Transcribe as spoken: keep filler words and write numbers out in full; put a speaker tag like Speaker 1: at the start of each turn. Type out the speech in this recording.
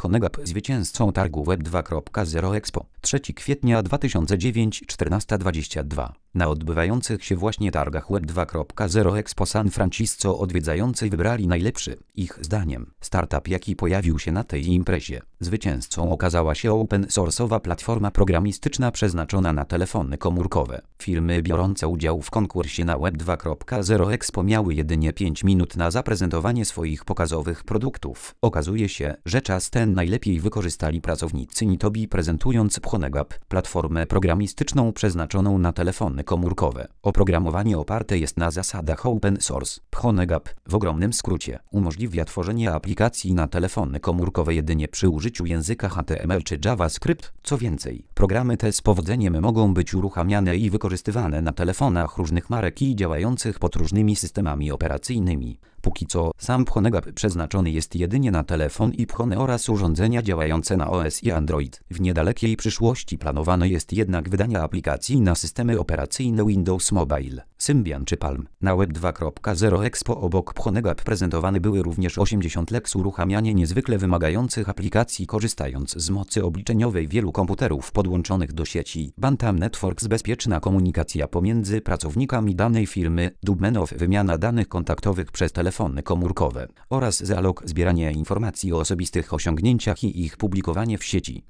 Speaker 1: Phonegap zwycięzcą targu Web dwa kropka zero Expo trzeciego kwietnia dwa tysiące dziewięć czternaście dwadzieścia dwa. Na odbywających się właśnie targach Web dwa kropka zero Expo San Francisco odwiedzający wybrali najlepszy, ich zdaniem, startup, jaki pojawił się na tej imprezie. Zwycięzcą okazała się open source'owa platforma programistyczna przeznaczona na telefony komórkowe. Firmy biorące udział w konkursie na Web dwa kropka zero Expo miały jedynie pięć minut na zaprezentowanie swoich pokazowych produktów. Okazuje się, że czas ten najlepiej wykorzystali pracownicy Nitobi, prezentując Phonegap, platformę programistyczną przeznaczoną na telefony komórkowe. Oprogramowanie oparte jest na zasadach open source. Phonegap, w ogromnym skrócie, umożliwia tworzenie aplikacji na telefony komórkowe jedynie przy użyciu języka H T M L czy JavaScript. Co więcej, programy te z powodzeniem mogą być uruchamiane i wykorzystywane na telefonach różnych marek i działających pod różnymi systemami operacyjnymi. Póki co, sam Phonegap przeznaczony jest jedynie na telefon i phone oraz urządzenia działające na O S i Android. W niedalekiej przyszłości planowane jest jednak wydanie aplikacji na systemy operacyjne Windows Mobile, Symbian czy Palm. Na Web dwa kropka zero Expo obok Phonegap prezentowane były również osiemdziesiąt Lex, uruchamianie niezwykle wymagających aplikacji korzystając z mocy obliczeniowej wielu komputerów podłączonych do sieci. Bantam Networks, bezpieczna komunikacja pomiędzy pracownikami danej firmy. Dubmenow, wymiana danych kontaktowych przez telefony komórkowe oraz Zalog, zbieranie informacji o osobistych osiągnięciach i ich publikowanie w sieci.